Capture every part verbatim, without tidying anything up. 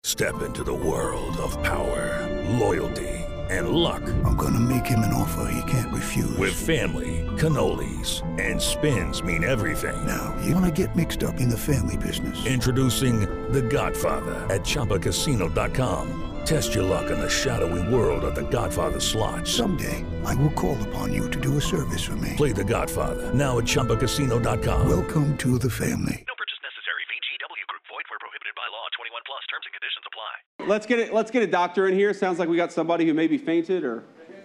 Step into the world of power, loyalty, and luck. I'm gonna make him an offer he can't refuse. With family, cannolis, and spins mean everything. Now, you wanna get mixed up in the family business. Introducing The Godfather at Chumba Casino dot com. Test your luck in the shadowy world of The Godfather slot. Someday, I will call upon you to do a service for me. Play The Godfather now at Chumba Casino dot com. Welcome to the family. No purchase necessary. V G W Group. Void where prohibited by law. twenty-one plus. Terms and conditions apply. Let's get it. Let's get a doctor in here. Sounds like we got somebody who maybe fainted or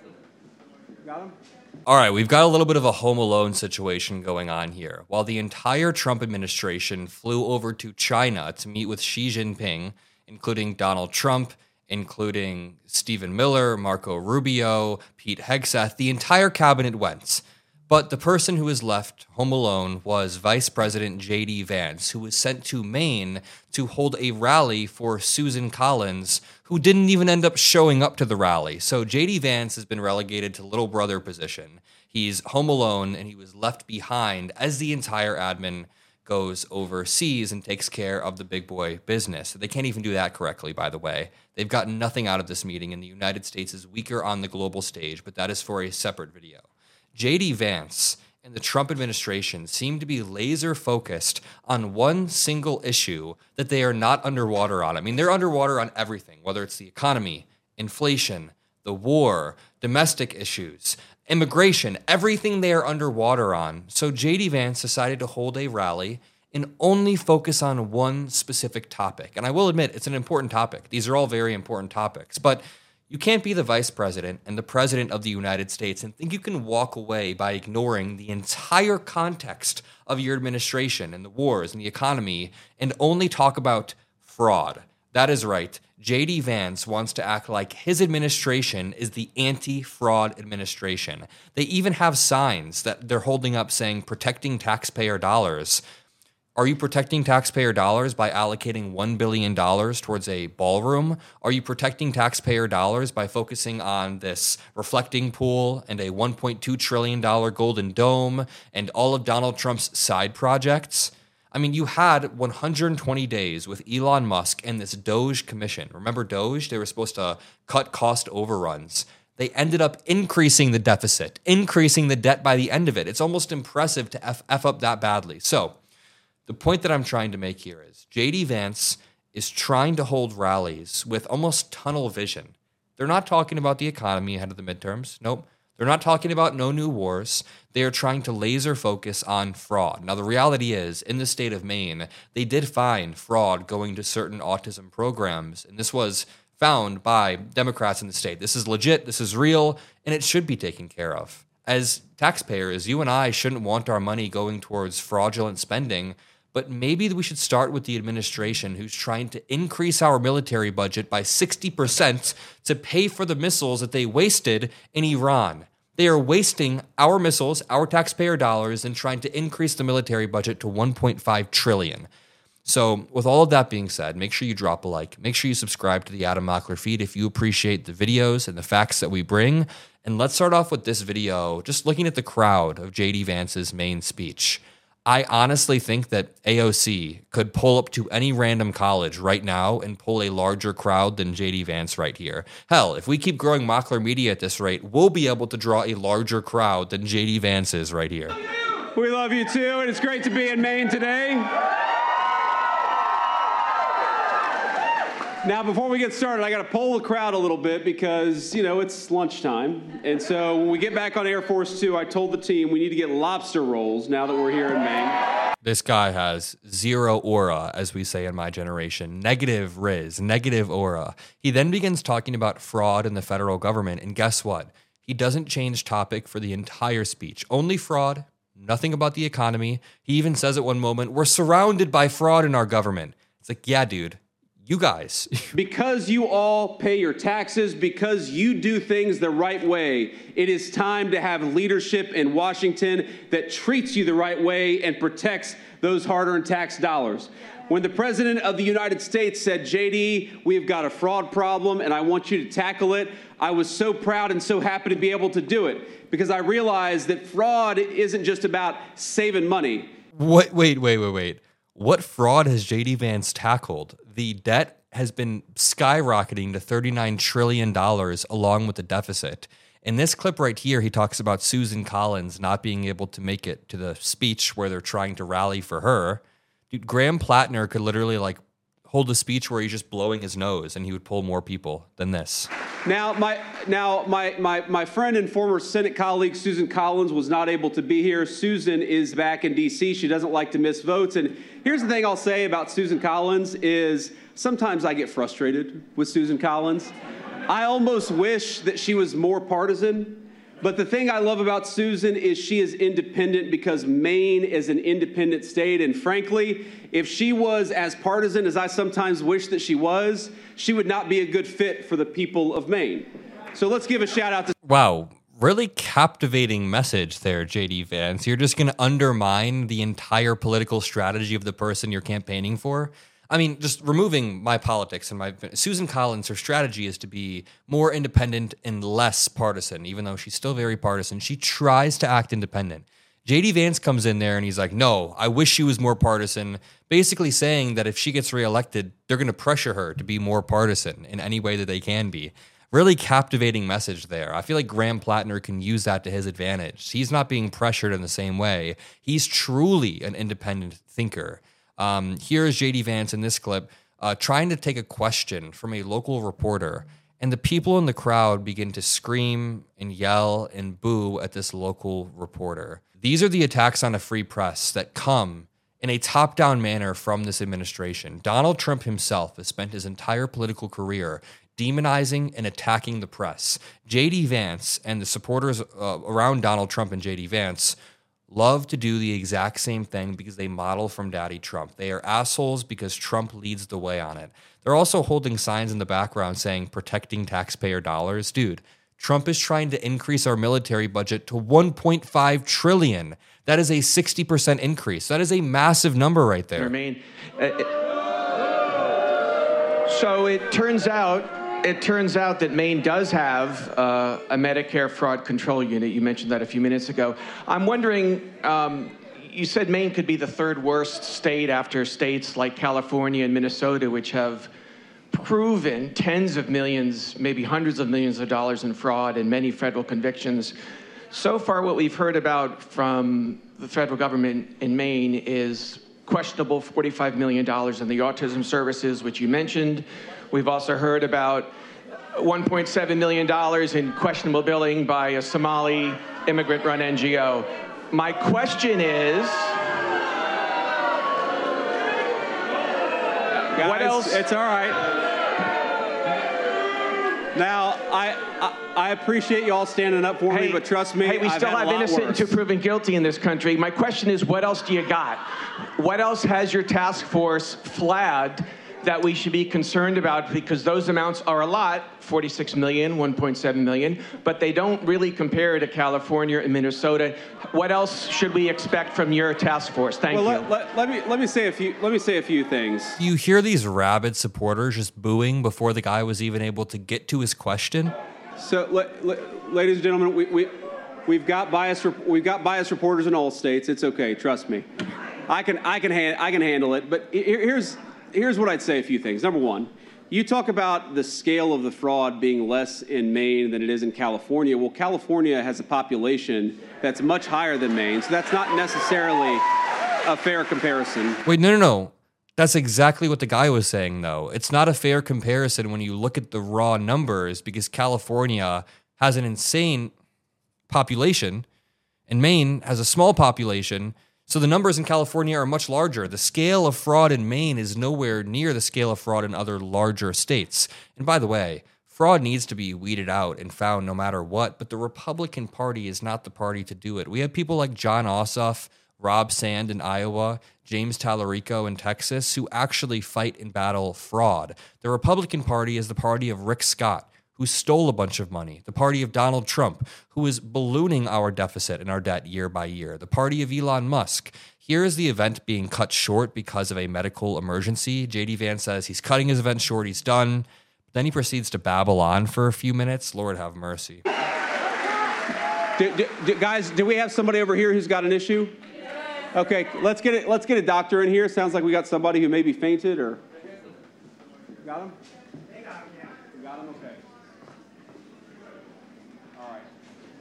got him. All right, we've got a little bit of a Home Alone situation going on here. While the entire Trump administration flew over to China to meet with Xi Jinping, including Donald Trump, including Stephen Miller, Marco Rubio, Pete Hegseth, the entire cabinet went. But the person who was left home alone was Vice President J D Vance, who was sent to Maine to hold a rally for Susan Collins, who didn't even end up showing up to the rally. So J D Vance has been relegated to little brother position. He's home alone, and he was left behind as the entire admin goes overseas and takes care of the big boy business. They can't even do that correctly, by the way. They've gotten nothing out of this meeting, and the United States is weaker on the global stage, but that is for a separate video. J D Vance and the Trump administration seem to be laser focused on one single issue that they are not underwater on. I mean, they're underwater on everything, whether it's the economy, inflation, the war, domestic issues, immigration, everything they are underwater on. So J D Vance decided to hold a rally and only focus on one specific topic. And I will admit, it's an important topic. These are all very important topics, but you can't be the vice president and the president of the United States and think you can walk away by ignoring the entire context of your administration and the wars and the economy and only talk about fraud. That is right. J D Vance wants to act like his administration is the anti-fraud administration. They even have signs that they're holding up saying protecting taxpayer dollars. Are you protecting taxpayer dollars by allocating one billion dollars towards a ballroom? Are you protecting taxpayer dollars by focusing on this reflecting pool and a one point two trillion dollars golden dome and all of Donald Trump's side projects? I mean, you had one hundred twenty days with Elon Musk and this Doge commission. Remember Doge? They were supposed to cut cost overruns. They ended up increasing the deficit, increasing the debt by the end of it. It's almost impressive to F, F up that badly. So, the point that I'm trying to make here is J D Vance is trying to hold rallies with almost tunnel vision. They're not talking about the economy ahead of the midterms. Nope. They're not talking about no new wars. They are trying to laser focus on fraud. Now, the reality is, in the state of Maine, they did find fraud going to certain autism programs, and this was found by Democrats in the state. This is legit, this is real, and it should be taken care of. As taxpayers, you and I shouldn't want our money going towards fraudulent spending, but maybe we should start with the administration who's trying to increase our military budget by sixty percent to pay for the missiles that they wasted in Iran. They are wasting our missiles, our taxpayer dollars, and trying to increase the military budget to one point five trillion dollars. So with all of that being said, make sure you drop a like. Make sure you subscribe to the Adam Mockler feed if you appreciate the videos and the facts that we bring. And let's start off with this video, just looking at the crowd of J D Vance's main speech. I honestly think that A O C could pull up to any random college right now and pull a larger crowd than J D Vance right here. Hell, if we keep growing Mockler Media at this rate, we'll be able to draw a larger crowd than J D Vance is right here. We love you too, and it's great to be in Maine today. Now, before we get started, I got to poll the crowd a little bit because, you know, it's lunchtime. And so when we get back on Air Force Two, I told the team we need to get lobster rolls now that we're here in Maine. This guy has zero aura, as we say in my generation. Negative riz, negative aura. He then begins talking about fraud in the federal government, and guess what? He doesn't change topic for the entire speech. Only fraud, nothing about the economy. He even says at one moment, we're surrounded by fraud in our government. It's like, yeah, dude. You guys. Because you all pay your taxes, because you do things the right way, it is time to have leadership in Washington that treats you the right way and protects those hard-earned tax dollars. When the President of the United States said, J D, we've got a fraud problem and I want you to tackle it, I was so proud and so happy to be able to do it because I realized that fraud isn't just about saving money. What? Wait, wait, wait, wait. What fraud has J D Vance tackled? The debt has been skyrocketing to thirty-nine trillion dollars along with the deficit. In this clip right here, he talks about Susan Collins not being able to make it to the speech where they're trying to rally for her. Dude, Graham Plattner could literally like hold a speech where he's just blowing his nose and he would pull more people than this. Now, my now my my my friend and former Senate colleague Susan Collins was not able to be here. Susan is back in D C. She doesn't like to miss votes. And here's the thing I'll say about Susan Collins is sometimes I get frustrated with Susan Collins. I almost wish that she was more partisan. But the thing I love about Susan is she is independent because Maine is an independent state. And frankly, if she was as partisan as I sometimes wish that she was, she would not be a good fit for the people of Maine. So let's give a shout out to... Wow, really captivating message there, J D Vance. You're just going to undermine the entire political strategy of the person you're campaigning for? I mean, just removing my politics and my Susan Collins, her strategy is to be more independent and less partisan, even though she's still very partisan. She tries to act independent. J D Vance comes in there and he's like, no, I wish she was more partisan, basically saying that if she gets reelected, they're going to pressure her to be more partisan in any way that they can be. Really captivating message there. I feel like Graham Plattner can use that to his advantage. He's not being pressured in the same way. He's truly an independent thinker. Um, here is J D Vance in this clip uh, trying to take a question from a local reporter, and the people in the crowd begin to scream and yell and boo at this local reporter. These are the attacks on a free press that come in a top-down manner from this administration. Donald Trump himself has spent his entire political career demonizing and attacking the press. J D Vance and the supporters uh, around Donald Trump and J D Vance love to do the exact same thing because they model from Daddy Trump. They are assholes because Trump leads the way on it. They're also holding signs in the background saying protecting taxpayer dollars. Dude, Trump is trying to increase our military budget to one point five trillion dollars. That is a sixty percent increase. That is a massive number right there. Maine. Uh, it, so it turns out It turns out that Maine does have uh, a Medicare fraud control unit. You mentioned that a few minutes ago. I'm wondering, um, you said Maine could be the third worst state after states like California and Minnesota, which have proven tens of millions, maybe hundreds of millions of dollars in fraud and many federal convictions. So far, what we've heard about from the federal government in Maine is questionable forty-five million dollars in the autism services, which you mentioned. We've also heard about one point seven million dollars in questionable billing by a Somali immigrant-run N G O. My question is, Guys, what else? It's all right. Now, I, I I appreciate you all standing up for hey, me, but trust me, hey, we I've still had have a lot innocent worse. until proven guilty in this country. My question is, what else do you got? What else has your task force flagged that we should be concerned about? Because those amounts are a lot, forty-six million, one point seven million, but they don't really compare to California and Minnesota. What else should we expect from your task force? Thank well, you. Let, let, let me let me say a few let me say a few things. You hear these rabid supporters just booing before the guy was even able to get to his question? So, let, let, ladies and gentlemen, we, we we've got biased we've got biased reporters in all states. It's okay, trust me. I can I can hand, I can handle it. But here, here's Here's what I'd say a few things. Number one, you talk about the scale of the fraud being less in Maine than it is in California. Well, California has a population that's much higher than Maine, so that's not necessarily a fair comparison. Wait, no, no, no. That's exactly what the guy was saying, though. It's not a fair comparison when you look at the raw numbers because California has an insane population and Maine has a small population. So the numbers in California are much larger. The scale of fraud in Maine is nowhere near the scale of fraud in other larger states. And by the way, fraud needs to be weeded out and found no matter what, but the Republican Party is not the party to do it. We have people like Jon Ossoff, Rob Sand in Iowa, James Tallarico in Texas, who actually fight and battle fraud. The Republican Party is the party of Rick Scott, who stole a bunch of money, the party of Donald Trump, who is ballooning our deficit and our debt year by year, the party of Elon Musk. Here is the event being cut short because of a medical emergency. J D Vance says he's cutting his event short, he's done. Then he proceeds to babble on for a few minutes. Lord have mercy. Do, do, do, guys, do we have somebody over here who's got an issue? Okay, let's get it. Let's get a doctor in here. Sounds like we got somebody who maybe fainted or... Got him? They got him, yeah. You got him? Okay. All right.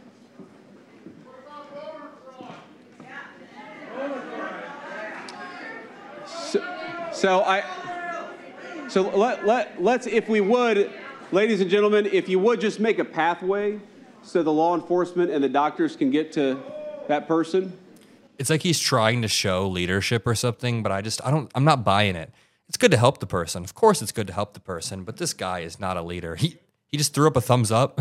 So, so I, so let, let, let's, if we would, ladies and gentlemen, if you would just make a pathway so the law enforcement and the doctors can get to that person. It's like he's trying to show leadership or something, but I just, I don't, I'm not buying it. It's good to help the person. Of course it's good to help the person, but this guy is not a leader. He, he just threw up a thumbs up.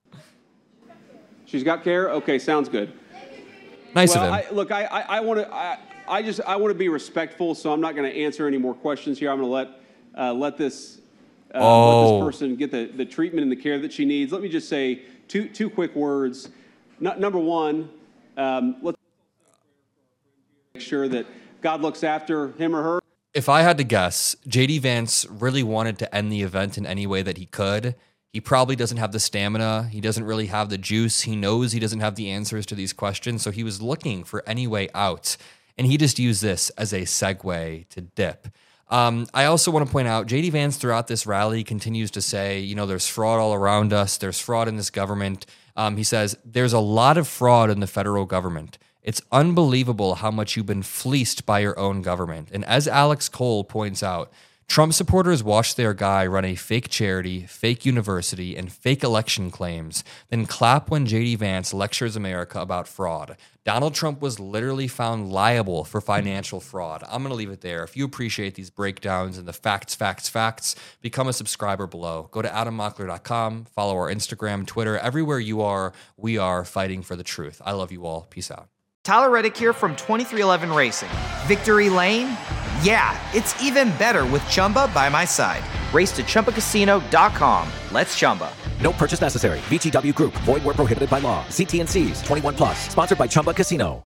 She's got care? Okay, sounds good. Nice well, of him. I, look, I, I, I want to, I, I just, I want to be respectful, so I'm not going to answer any more questions here. I'm going to let, uh, let this, uh, oh. let this person get the, the treatment and the care that she needs. Let me just say two, two quick words. No, number one, um, let's make sure that God looks after him or her. If I had to guess, J D Vance really wanted to end the event in any way that he could. He probably doesn't have the stamina. He doesn't really have the juice. He knows he doesn't have the answers to these questions, so he was looking for any way out. And he just used this as a segue to dip. Um, I also want to point out, J D Vance throughout this rally continues to say, you know, there's fraud all around us. There's fraud in this government. Um, he says, there's a lot of fraud in the federal government. It's unbelievable how much you've been fleeced by your own government. And as Alex Cole points out, Trump supporters watch their guy run a fake charity, fake university, and fake election claims, then clap when J D Vance lectures America about fraud. Donald Trump was literally found liable for financial fraud. I'm going to leave it there. If you appreciate these breakdowns and the facts, facts, facts, become a subscriber below. Go to adam mockler dot com, follow our Instagram, Twitter. Everywhere you are, we are fighting for the truth. I love you all. Peace out. Tyler Reddick here from twenty-three eleven Racing. Victory Lane? Yeah, it's even better with Chumba by my side. Race to Chumba Casino dot com. Let's Chumba. No purchase necessary. V G W Group. Void where prohibited by law. See T and C's. twenty-one plus. Sponsored by Chumba Casino.